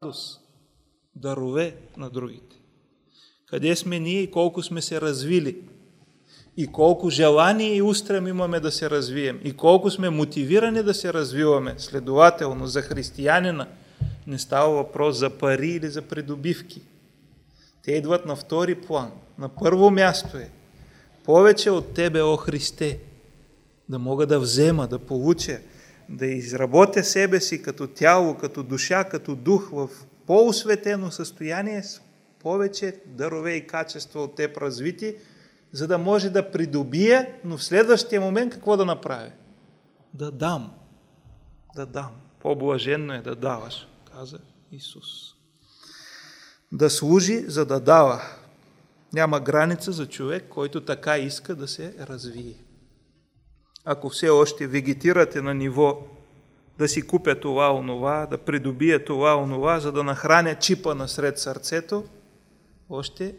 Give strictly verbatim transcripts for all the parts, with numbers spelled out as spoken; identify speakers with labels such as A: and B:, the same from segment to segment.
A: дарове на другите. Къде сме ние и колко сме се развили, и колко желание и устрем имаме да се развием, и колко сме мотивирани да се развиваме. Следователно, за християнина не става въпрос за пари или за придобивки. Те идват на втори план. На първо място е повече от Тебе, о Христе, да мога да взема, да получа, да изработя себе си като тяло, като душа, като дух в по-осветено състояние, с повече дарове и качества от Теб развити, за да може да придобия, но в следващия момент какво да направя? Да дам. Да дам. По-блаженно е да даваш, каза Исус. Да служи, за да дава. Няма граница за човек, който така иска да се развие. Ако все още вегетирате на ниво да си купя това, онова, да придобия това, онова, за да нахраня чипа насред сърцето, още,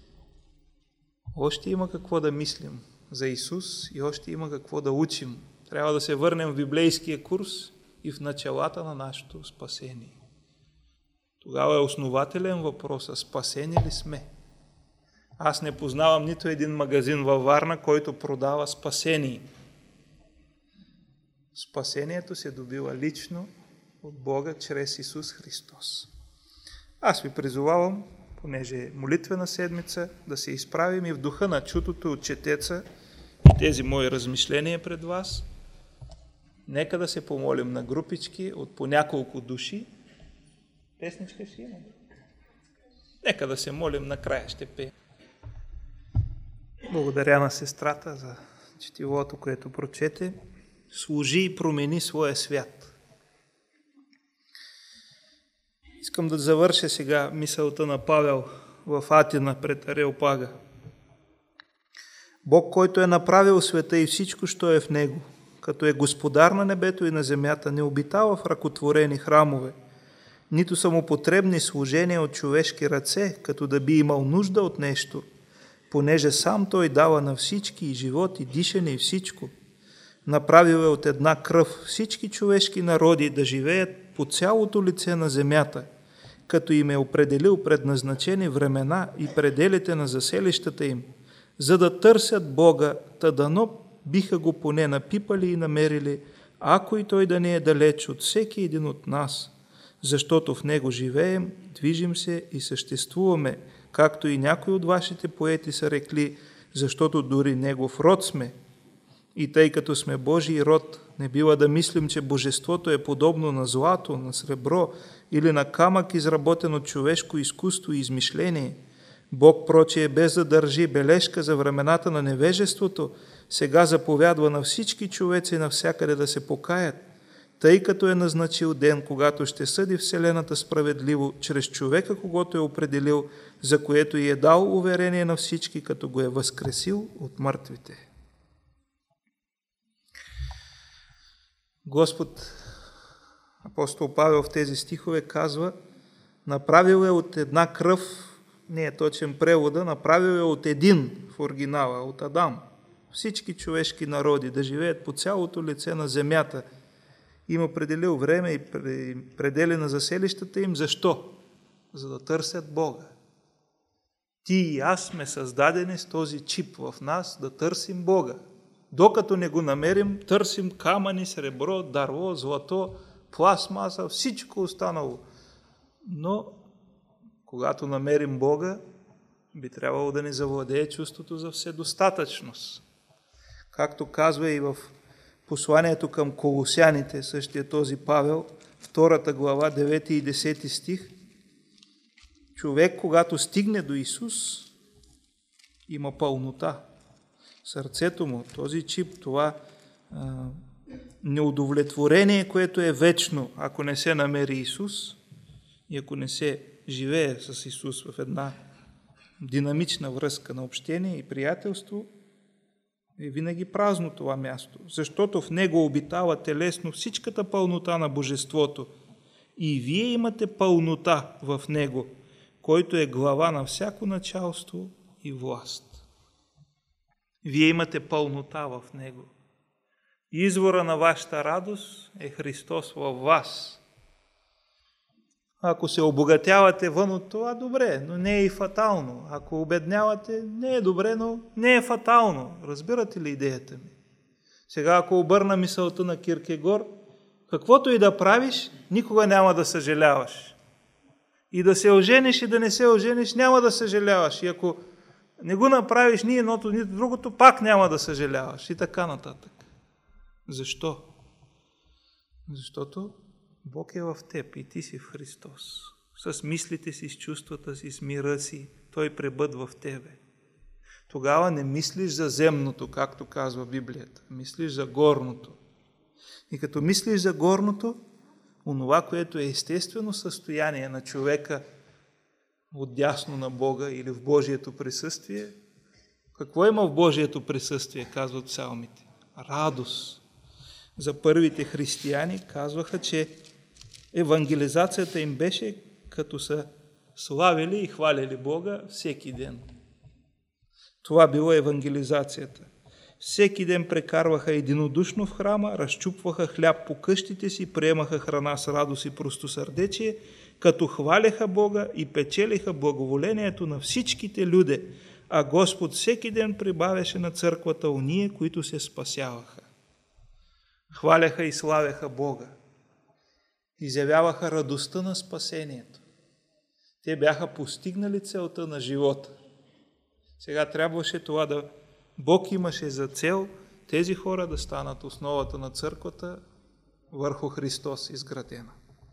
A: още има какво да мислим за Исус и още има какво да учим. Трябва да се върнем в библейския курс и в началата на нашето спасение. Тогава е основателен въпрос, а спасени ли сме? Аз не познавам нито един магазин във Варна, който продава спасение. Спасението се добива лично от Бога чрез Исус Христос. Аз ви призовавам, понеже е молитвена седмица, да се изправим и в духа на чутото от четеца и тези мои размишления пред вас. Нека да се помолим на групички от по няколко души. Песничка си има. Нека да се молим, накрая ще пеем. Благодаря на сестрата за четивото, което прочете. Служи и промени своя свят. Искам да завърша сега мисълта на Павел в Атина пред Ареопага. Бог, който е направил света и всичко, що е в него, като е господар на небето и на земята, не обитава в ръкотворени храмове, нито самопотребни служения от човешки ръце, като да би имал нужда от нещо, понеже сам той дава на всички и живот, и дишане, и всичко. Направил е от една кръв всички човешки народи да живеят по цялото лице на земята, като им е определил предназначени времена и пределите на заселищата им, за да търсят Бога, та дано биха го поне напипали и намерили, ако и той да не е далеч от всеки един от нас, защото в него живеем, движим се и съществуваме, както и някои от вашите поети са рекли, защото дори негов род сме. И тъй като сме Божий род, не бива да мислим, че божеството е подобно на злато, на сребро или на камък, изработен от човешко изкуство и измишление. Бог, прочее, без да държи бележка за времената на невежеството, сега заповядва на всички човеци навсякъде да се покаят, тъй като е назначил ден, когато ще съди вселената справедливо, чрез човека, когото е определил, за което и е дал уверение на всички, като го е възкресил от мъртвите. Господ, апостол Павел в тези стихове казва, направил е от една кръв, не е точен превода, направил е от един в оригинала, от Адам, всички човешки народи да живеят по цялото лице на земята. Им определил време и предели на заселищата им. Защо? За да търсят Бога. Ти и аз сме създадени с този чип в нас да търсим Бога. Докато не го намерим, търсим камъни, сребро, дърво, злато, пластмаса, всичко останало. Но когато намерим Бога, би трябвало да ни завладее чувството за вседостатъчност. Както казва и в посланието към Колосяните, същия този Павел, втората глава, девети и десети стих, човек, когато стигне до Исус, има пълнота. Сърцето му, този чип, това а, неудовлетворение, което е вечно, ако не се намери Исус и ако не се живее с Исус в една динамична връзка на общение и приятелство, е винаги празно това място, защото в него обитава телесно всичката пълнота на Божеството и вие имате пълнота в него, който е глава на всяко началство и власт. Вие имате пълнота в него. Извора на вашата радост е Христос във вас. Ако се обогатявате вън от това, добре, но не е и фатално. Ако обеднявате, не е добре, но не е фатално. Разбирате ли идеята ми? Сега, ако обърна мисълта на Киркегор, каквото и да правиш, никога няма да съжаляваш. И да се ожениш и да не се ожениш, няма да съжаляваш. И ако не го направиш ни едното, нито другото, пак няма да съжаляваш. И така нататък. Защо? Защото Бог е в теб и ти си в Христос. С мислите си, с чувствата си, с мира си, Той пребъдва в тебе. Тогава не мислиш за земното, както казва Библията. Мислиш за горното. И като мислиш за горното, онова, което е естествено състояние на човека отдясно на Бога или в Божието присъствие, какво има в Божието присъствие, казват псалмите? Радост. За първите християни казваха, че евангелизацията им беше като са славили и хвалили Бога всеки ден. Това била евангелизацията. Всеки ден прекарваха единодушно в храма, разчупваха хляб по къщите си, приемаха храна с радост и простосърдечие, като хваляха Бога и печелиха благоволението на всичките люде, а Господ всеки ден прибавяше на църквата уния, които се спасяваха. Хваляха и славяха Бога. Изявяваха радостта на спасението. Те бяха постигнали целта на живота. Сега трябваше това да... Бог имаше за цел тези хора да станат основата на църквата върху Христос изградена.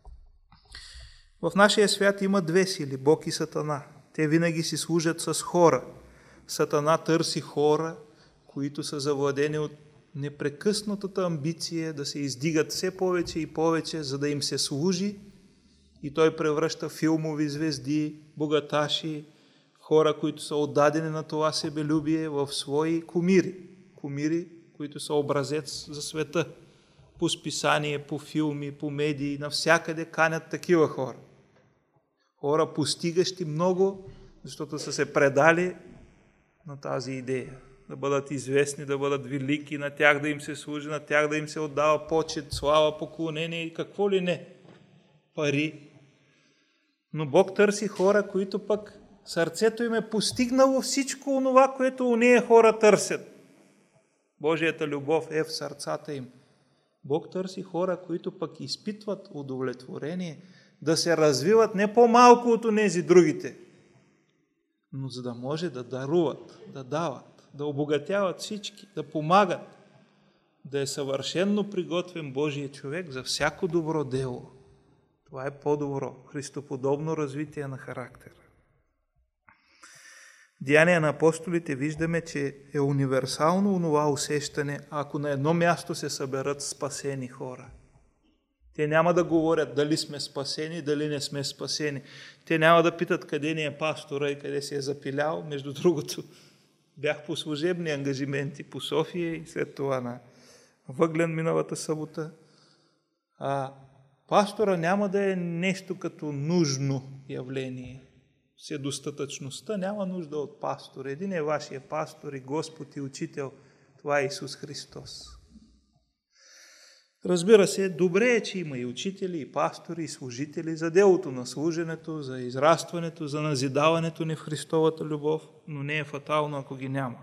A: В нашия свят има две сили, Бог и Сатана. Те винаги си служат с хора. Сатана търси хора, които са завладени от непрекъснатата амбиция да се издигат все повече и повече, за да им се служи, и той превръща филмови звезди, богаташи, хора, които са отдадени на това себелюбие, в свои кумири. Кумири, които са образец за света. По списание, по филми, по медии, навсякъде канят такива хора. Хора, постигащи много, защото са се предали на тази идея. Да бъдат известни, да бъдат велики, на тях да им се служи, на тях да им се отдава почет, слава, поклонение и какво ли не. Пари. Но Бог търси хора, които пък сърцето им е постигнало всичко онова, което уния хора търсят. Божията любов е в сърцата им. Бог търси хора, които пък изпитват удовлетворение, да се развиват не по-малко от онези другите, но за да може да даруват, да дават, да обогатяват всички, да помагат, да е съвършенно приготвен Божия човек за всяко добро дело. Това е по-добро, христоподобно развитие на характера. Деяния на апостолите виждаме, че е универсално онова усещане, ако на едно място се съберат спасени хора. Те няма да говорят дали сме спасени, дали не сме спасени. Те няма да питат къде ни е пастора и къде се е запилял. Между другото, бях по служебни ангажименти по София и след това на Въглен миналата събота. А пастора няма да е нещо като нужно явление. Вседостатъчността няма нужда от пастор. Един е вашия пастор и Господ и учител. Това е Исус Христос. Разбира се, добре е, че има и учители, и пастори, и служители за делото на служенето, за израстването, за назидаването ни в Христовата любов, но не е фатално, ако ги няма.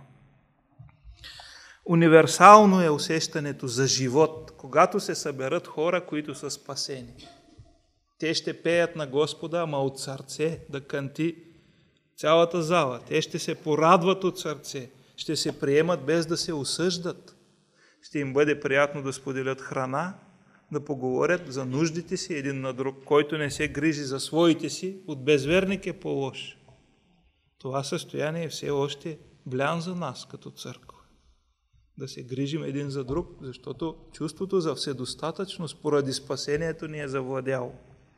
A: Универсално е усещането за живот, когато се съберат хора, които са спасени. Те ще пеят на Господа, ама от сърце да канти цялата зала. Те ще се порадват от сърце, ще се приемат без да се осъждат. Ще им бъде приятно да споделят храна, да поговорят за нуждите си един на друг. Който не се грижи за своите си, от безверник е по-лош. Това състояние е все още блян за нас като църква. Да се грижим един за друг, защото чувството за вседостатъчност поради спасението ни е завладяло.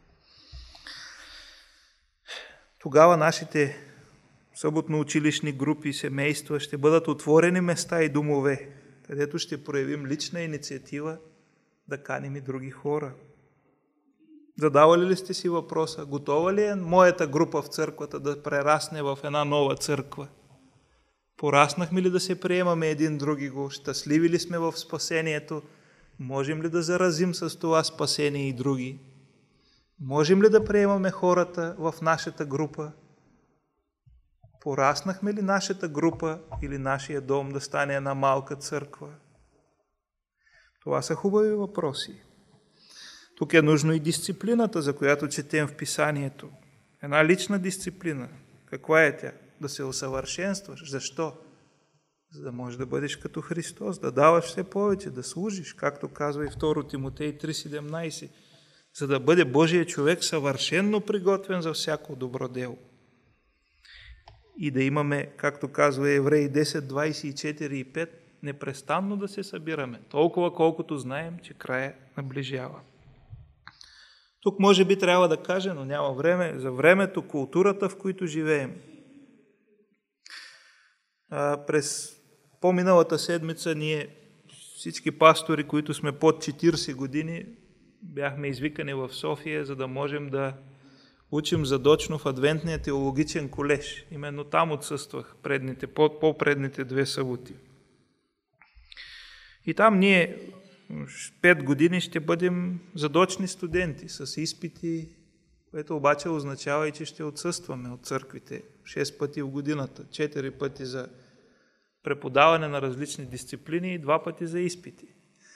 A: Тогава нашите съботно-училищни групи, семейства ще бъдат отворени места и домове, където ще проявим лична инициатива да каним и други хора. Задавали ли сте си въпроса, готова ли е моята група в църквата да прерасне в една нова църква? Пораснахме ли да се приемаме един други го? Щастливи ли сме в спасението? Можем ли да заразим с това спасение и други? Можем ли да приемаме хората в нашата група? Пораснахме ли нашата група или нашия дом да стане една малка църква? Това са хубави въпроси. Тук е нужно и дисциплината, за която четем в Писанието. Една лична дисциплина. Каква е тя? Да се усъвършенстваш. Защо? За да можеш да бъдеш като Христос, да даваш все повече, да служиш, както казва и втори Тимотей три седемнайсет, за да бъде Божия човек съвършенно приготвен за всяко добро дело. И да имаме, както казва Евреи десет двайсет и четири и пет, непрестанно да се събираме, толкова колкото знаем, че края наближава. Тук може би трябва да кажа, но няма време, за времето, културата, в които живеем. А, през по-миналата седмица ние, всички пастори, които сме под четирийсет години, бяхме извикани в София, за да можем да учим задочно в Адвентния теологичен колеж. Именно там отсъствах предните, по-предните две съботи. И там ние пет години ще бъдем задочни студенти с изпити, което обаче означава и, че ще отсъстваме от църквите шест пъти в годината, четири пъти за преподаване на различни дисциплини и два пъти за изпити.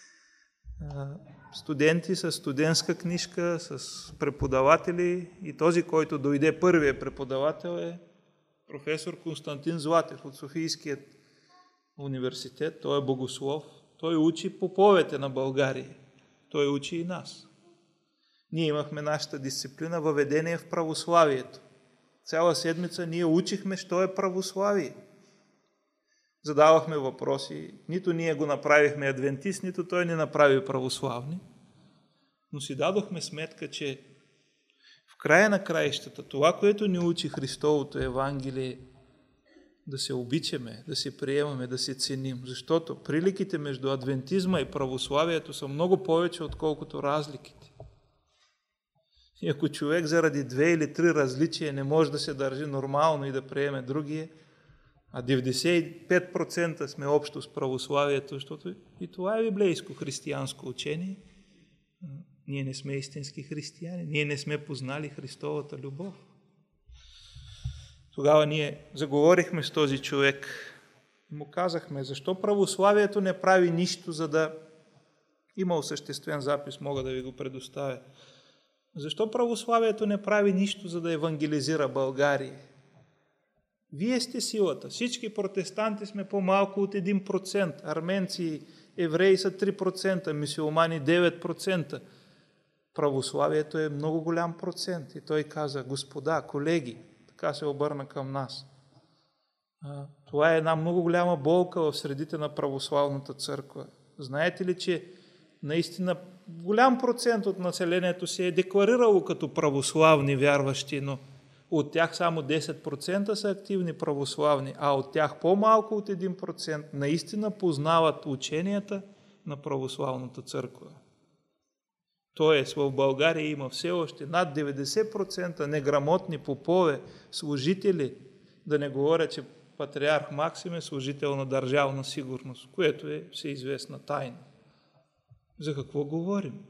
A: Студенти с студентска книжка, с преподаватели, и този, който дойде първият преподавател, е професор Константин Златев от Софийският университет. Той е богослов. Той учи поповете на България. Той учи и нас. Ние имахме нашата дисциплина въведение в православието. Цяла седмица ние учихме, що е православие. Задавахме въпроси. Нито ние го направихме адвентист, нито той ни направи православни. Но си дадохме сметка, че в края на краищата това, което ни учи Христовото Евангелие, да се обичаме, да се приемаме, да се ценим. Защото приликите между адвентизма и православието са много повече, отколкото разликите. И ако човек заради две или три различия не може да се държи нормално и да приеме другия, а деветдесет и пет процента сме общо с православието, защото и това е библейско християнско учение, ние не сме истински християни, ние не сме познали Христовата любов. Тогава ние заговорихме с този човек и му казахме, защо православието не прави нищо, за да... Има осъществен запис, мога да ви го предоставя. Защо православието не прави нищо, за да евангелизира България? Вие сте силата. Всички протестанти сме по-малко от един процент. Арменци и евреи са три процента, мюсюлмани девет процента. Православието е много голям процент. И той каза, господа, колеги, така се обърна към нас. Това е една много голяма болка в средите на православната църква. Знаете ли, че наистина голям процент от населението се е декларирало като православни вярващи, но от тях само десет процента са активни православни, а от тях по-малко от един процент наистина познават ученията на православната църква. Тоест в България има все още над деветдесет процента неграмотни попове, служители, да не говоря, че патриарх Максим е служител на Държавна сигурност, което е всеизвестна тайна. За какво говорим?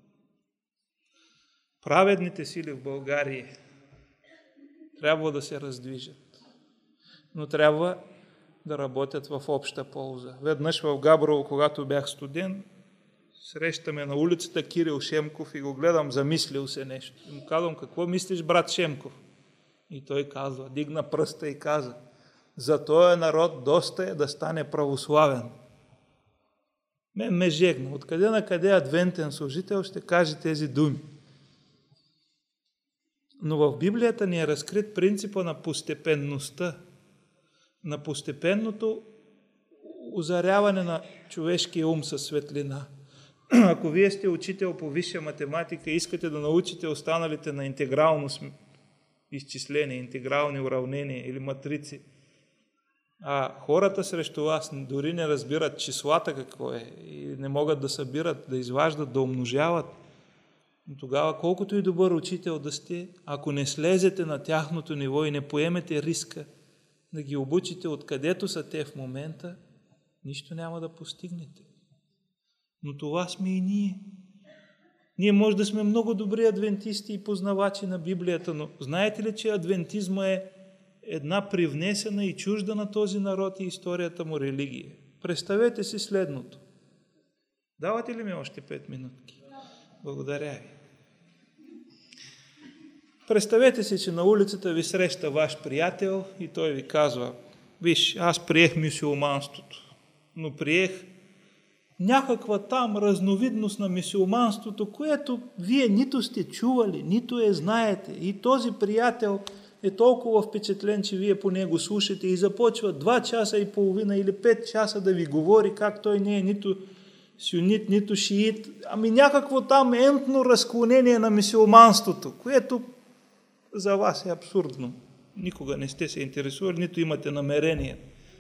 A: Праведните сили в България трябва да се раздвижат, но трябва да работят в обща полза. Веднъж в Габрово, когато бях студент, срещаме на улицата Кирил Шемков и го гледам, замислил се нещо. И му казвам, какво мислиш, брат Шемков? И той казва, дигна пръста и каза, за този народ доста е да стане православен. Мен ме жегна. Откъде на къде адвентен служител ще каже тези думи? Но в Библията ни е разкрит принципа на постепенността, на постепенното озаряване на човешкия ум със светлина. Ако вие сте учител по висша математика и искате да научите останалите на интегрално изчисление, интегрални уравнения или матрици, а хората срещу вас дори не разбират числата какво е и не могат да събират, да изваждат, да умножават, но тогава колкото и добър учител да сте, ако не слезете на тяхното ниво и не поемете риска да ги обучите откъдето са те в момента, нищо няма да постигнете. Но това сме и ние. Ние може да сме много добри адвентисти и познавачи на Библията, но знаете ли, че адвентизма е една привнесена и чужда на този народ и историята му религия? Представете си следното. Давате ли ми още пет минутки? Благодаря ви. Представете си, че на улицата ви среща ваш приятел и той ви казва: виж, аз приех мюсюлманството, но приех някаква там разновидност на мюсюлманството, което вие нито сте чували, нито я знаете. И този приятел е толкова впечатлен, че вие по него слушате и започва два часа и половина или пет часа да ви говори как той не е нито сюнит, нито шиит, ами някакво там ентно разклонение на мюсюлманството, което за вас е абсурдно. Никога не сте се интересували, нито имате намерение.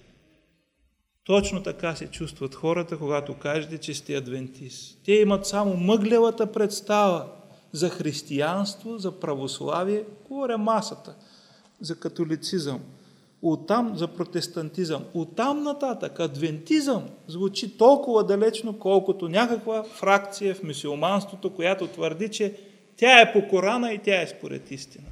A: Точно така се чувстват хората, когато кажете, че сте адвентист. Те имат само мъглевата представа за християнство, за православие, говоря масата, за католицизъм, оттам за протестантизъм. Оттам нататък адвентизъм звучи толкова далечно, колкото някаква фракция в мюсюлманството, която твърди, че тя е по Корана и тя е според истината.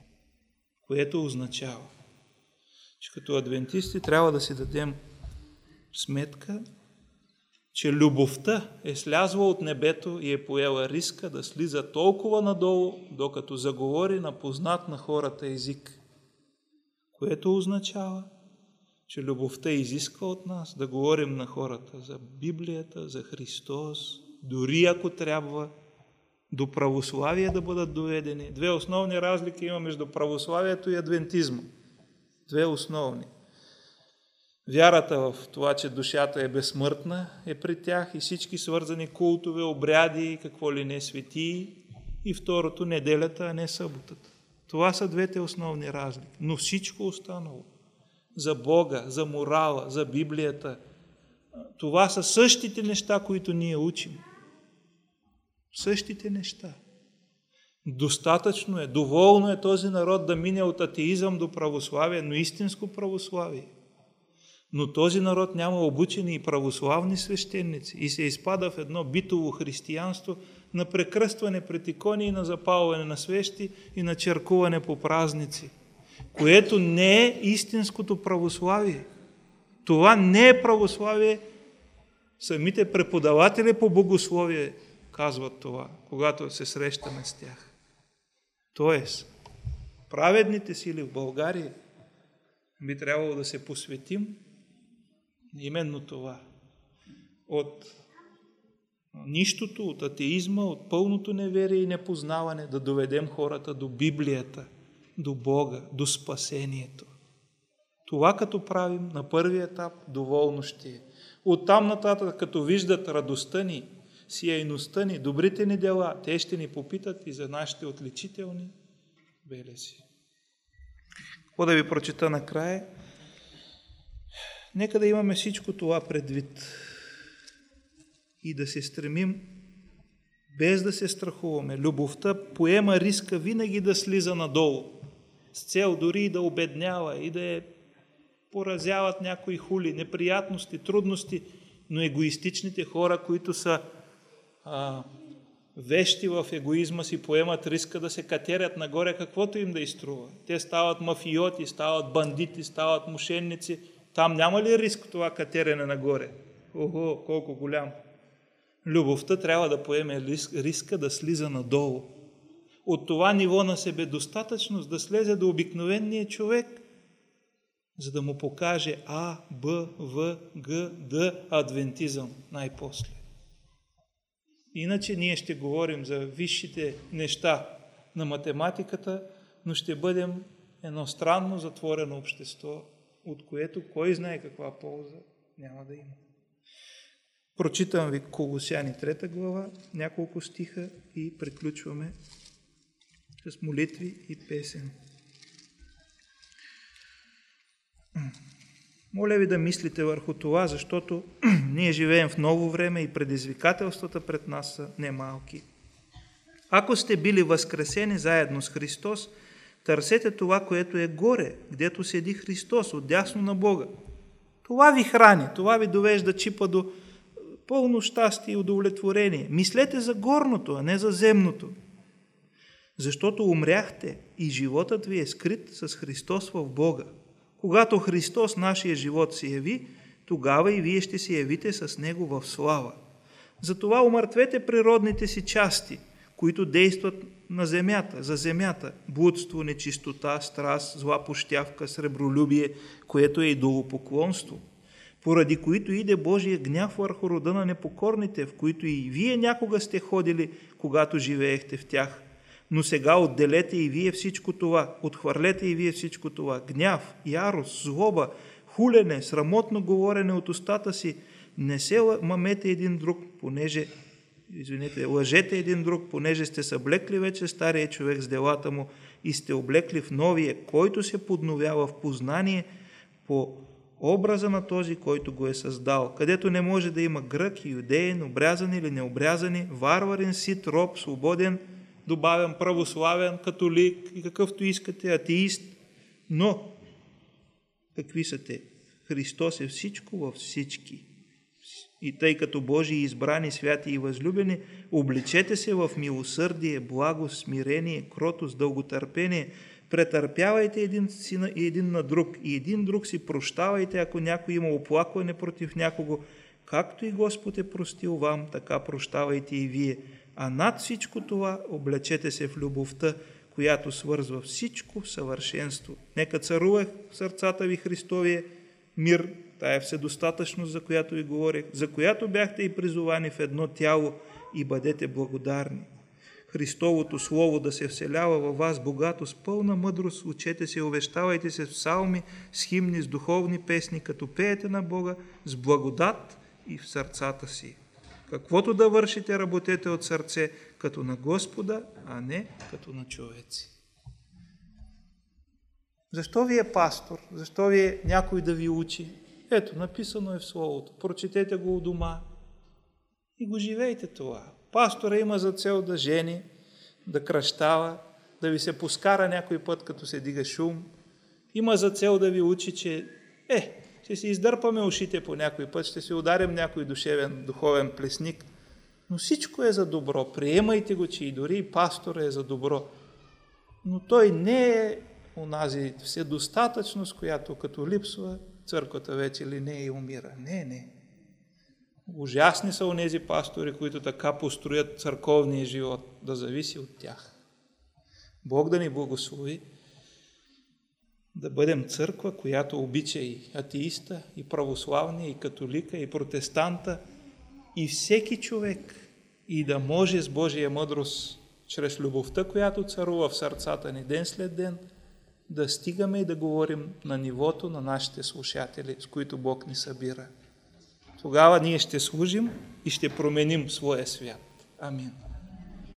A: Което означава, че като адвентисти трябва да си дадем сметка, че любовта е слязла от небето и е поела риска да слиза толкова надолу, докато заговори на познат на хората език. Което означава, че любовта изисква от нас да говорим на хората за Библията, за Христос, дори ако трябва до православие да бъдат доведени. Две основни разлики има между православието и адвентизма. Две основни. Вярата в това, че душата е безсмъртна, е при тях и всички свързани култове, обряди и какво ли не светии. И второто, неделята, а не съботата. Това са двете основни разлики. Но всичко останало, за Бога, за морала, за Библията, това са същите неща, които ние учим. Същите неща. Достатъчно е, доволно е този народ да мине от атеизъм до православие, но истинско православие. Но този народ няма обучени и православни свещеници и се изпада в едно битово християнство на прекръстване пред икони и на запалване на свещи и на черкуване по празници, което не е истинското православие. Това не е православие. Самите преподаватели по богословие казват това, когато се срещаме с тях. Тоест, праведните сили в България би трябвало да се посветим именно това. От нищото, от атеизма, от пълното неверие и непознаване да доведем хората до Библията, до Бога, до спасението. Това като правим на първия етап, доволно ще е. Оттам нататък, като виждат радостта ни, сияйността ни, добрите ни дела, те ще ни попитат и за нашите отличителни белези. Какво да ви прочета накрая? Нека да имаме всичко това предвид и да се стремим, без да се страхуваме. Любовта поема риска винаги да слиза надолу, с цел дори и да обеднява и да е поразяват някои хули, неприятности, трудности, но егоистичните хора, които са а, вещи в егоизма си, поемат риска да се катерят нагоре, каквото им да изтрува. Те стават мафиоти, стават бандити, стават мошенници. Там няма ли риск това катерене нагоре? Ого, колко голям! Любовта трябва да поеме риска да слиза надолу. От това ниво на себедостатъчност да слезе до обикновения човек, за да му покаже А, Б, В, Г, Д, адвентизъм най-после. Иначе ние ще говорим за висшите неща на математиката, но ще бъдем едно странно затворено общество, от което кой знае каква полза няма да има. Прочитам ви Колосяни трета глава, няколко стиха и приключваме с молитви и песен. Моля ви да мислите върху това, защото ние живеем в ново време и предизвикателствата пред нас са немалки. Ако сте били възкресени заедно с Христос, търсете това, което е горе, гдето седи Христос, отдясно на Бога. Това ви храни, това ви довежда чипа до пълно щастие и удовлетворение. Мислете за горното, а не за земното. Защото умряхте и животът ви е скрит с Христос в Бога. Когато Христос, нашия живот, се яви, тогава и вие ще се явите с Него в слава. Затова умъртвете природните си части, които действат на земята, за земята. Блудство, нечистота, страст, зла пощявка, сребролюбие, което е идолопоклонство, поради които иде Божия гняв върху рода на непокорните, в които и вие някога сте ходили, когато живеехте в тях. Но сега отделете и вие всичко това, отхвърлете и вие всичко това. Гняв, ярост, злоба, хулене, срамотно говорене от устата си. Не се мамете един друг, понеже, извинете, лъжете един друг, понеже сте съблекли вече стария човек с делата му и сте облекли в новия, който се подновява в познание по образа на този, който го е създал, където не може да има грък и юдеен, обрязан или необрязани, варварен, сит, роб, свободен, добавен, православен, католик и какъвто искате, атеист. Но какви са те? Христос е всичко във всички. И тъй като Божии избрани, святи и възлюбени, обличете се в милосърдие, благост, смирение, кротост, дълготърпение, претърпявайте един си на, и един на друг, и един друг си прощавайте, ако някой има оплакване против някого, както и Господ е простил вам, така прощавайте и вие. А над всичко това облечете се в любовта, която свързва всичко в съвършенство. Нека царува в сърцата ви Христовия мир, тая вседостатъчност, за която ви говорех, за която бяхте и призовани в едно тяло, и бъдете благодарни. Христовото Слово да се вселява във вас богато с пълна мъдрост, учете се, увещавайте се с псалми, с химни, с духовни песни, като пеете на Бога с благодат и в сърцата си. Каквото да вършите, работете от сърце, като на Господа, а не като на човеци. Защо ви е пастор? Защо ви е някой да ви учи? Ето, написано е в Словото. Прочетете го у дома и го живейте това. Пастора има за цел да жени, да кръщава, да ви се поскара някой път, като се дига шум. Има за цел да ви учи, че е, ще си издърпаме ушите по някой път, ще си ударим някой душевен, духовен плесник. Но всичко е за добро. Приемайте го, че и дори и пастора е за добро. Но той не е онази вседостатъчност, която като липсва, църквата вече ли не и умира. Не, не. Ужасни са онези пастори, които така построят църковния живот, да зависи от тях. Бог да ни благослови да бъдем църква, която обича и атеиста, и православния, и католика, и протестанта, и всеки човек, и да може с Божия мъдрост, чрез любовта, която царува в сърцата ни ден след ден, да стигаме и да говорим на нивото на нашите слушатели, с които Бог ни събира. Тогава ние ще служим и ще променим своя свят. Амин.